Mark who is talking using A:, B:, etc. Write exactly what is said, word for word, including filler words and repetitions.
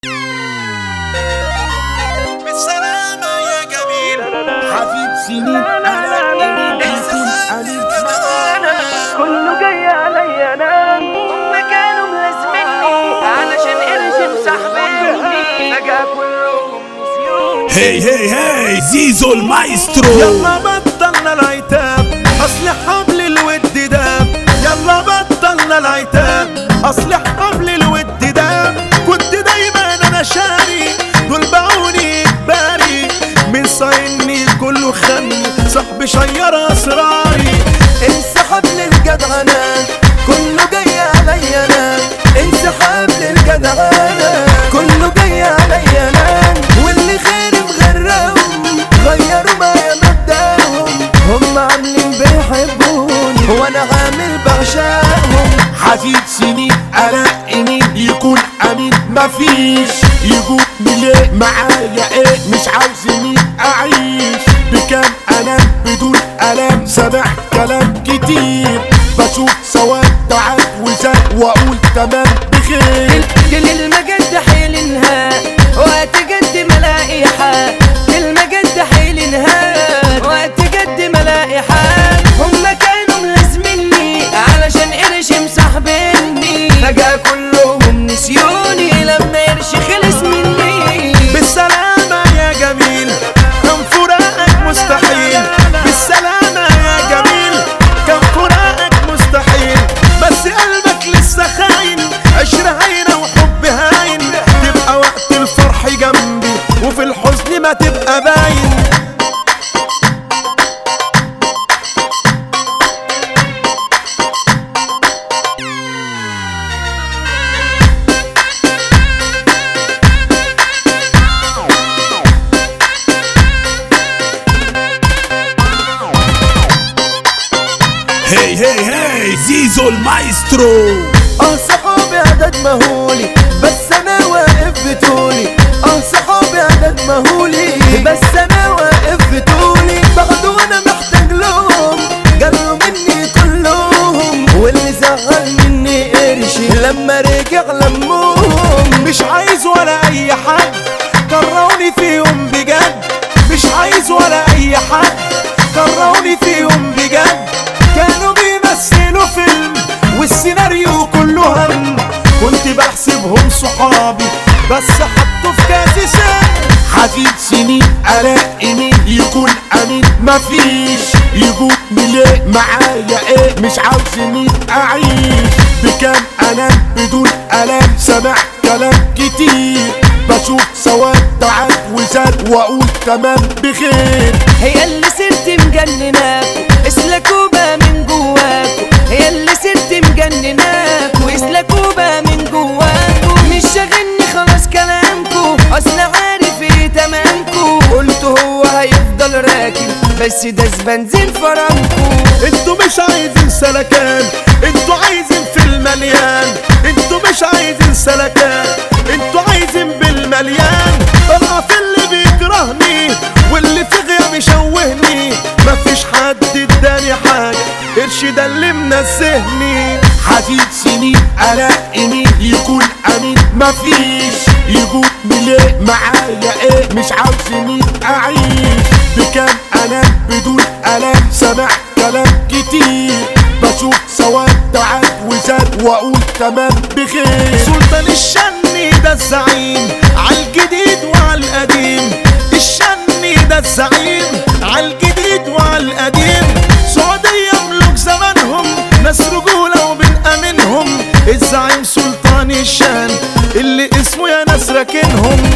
A: بالسلامة يا جميل
B: حبيب سنين أنا بيكون أليم
C: كله جاي عليا انا هما كانوا ملازمني علشان قرش مسحبني فجأة كلهم نسيوني.
D: هي هي هي زيزو المايسترو.
A: يلا بطلنا العتاب اصل حبل الود داب. يلا بطلنا العتاب اصل حبل الود داب. كنت دايما انا شاري دول باعوني اجباري من صايني كله خني صاحبي شير اسراري.
E: انسحب للجدعنة كله جاي عليا انا. انسحب للجدعنة كله جاي عليا انا. واللي غيري مغرقهم غيروا معايا مبدأهم. هم عاملين بيحبوني وانا عامل بعشقهم.
B: حبيب سنين أنا إني يكون أمين مفيش يقول ليه معايا إيه مش عاوزني أعيش بكام أنام بدون ألام. سامع كلام كتير بشوف سواد تعب وزاد وأقول تمام بخير.
C: كلمة جد حيلنها وقت جد ملاقي حال. كلمة جد حيلنها وقت جد ملاقي حال. هما كانوا ملازمني علشان قرش مسحبني فجأة كلهم نسيوني لما قرش خلص مني.
A: بالسلامة يا جميل كان فراقك مستحيل. بالسلامة يا جميل كان فراقك مستحيل. بس قلبك لسه خاين عشرة هاينة وحب هاين. تبقى وقت الفرح جنبي وفي الحزن ما تبقى باين.
D: هي هي هي زيزو المايسترو.
E: اه صحابي عدد مهولي بس انا واقف بطولي. اه صحابي عدد مهولي بس انا واقف بطولي. باخدوا وانا محتاج لهم جروا مني كلهم. واللي زعل مني قرشي لما رجع لمهم.
A: مش عايز ولا اي حد كرهوني فيهم بجد. مش عايز ولا اي حد كرهوني فيهم بجد. كانوا بيمثلوا فيلم والسيناريو كله هم. كنت بحسبهم صحابي بس حطوا في كاسي سم.
B: حبيب سنين أنا إني يكون أمين مفيش يقول ليه معايا إيه مش عاوزني أعيش بكام أنام بدون ألام. سامع كلام كتير بشوف سواد تعب وزاد وأقول تمام بخير.
C: هي اللي سرت مجنناكوا اسلكوا بقى من جواكوا. هي اللي سرت مجنناكوا اسلكوا بقى من جواكوا. مش شاغلني خلاص كلامكوا اصل عارف ايه تمامكوا. قلت هو هيفضل راكب بس ده بنزين فرامكوا.
A: انتوا مش عايزين سلكان انتوا عايزين في المليان. انتوا مش عايزين سلكان انتوا عايزين بالمليان. طلع في اللي بيكرهني واللي في غيابي شوهني. مفيش حد اداني حاجة قرش ده اللي منزهني.
B: حبيب سنين أنا إني يكون أمين مفيش يقول ليه معايا إيه مش عاوزني أعيش بكام أنام بدون ألام. سامع كلام كتير بشوف سواد تعب وزاد وأقول تمام بخير.
A: سلطان الشني ده الزعيم عالجديد وعالقديم. الشني ده الزعيم عالجديد وعالقديم. سعودية ملوك زمانهم ناس رجولة وبنأمنهم. الزعيم سلطان الشان اللي اسمه يا ناس راكنهم.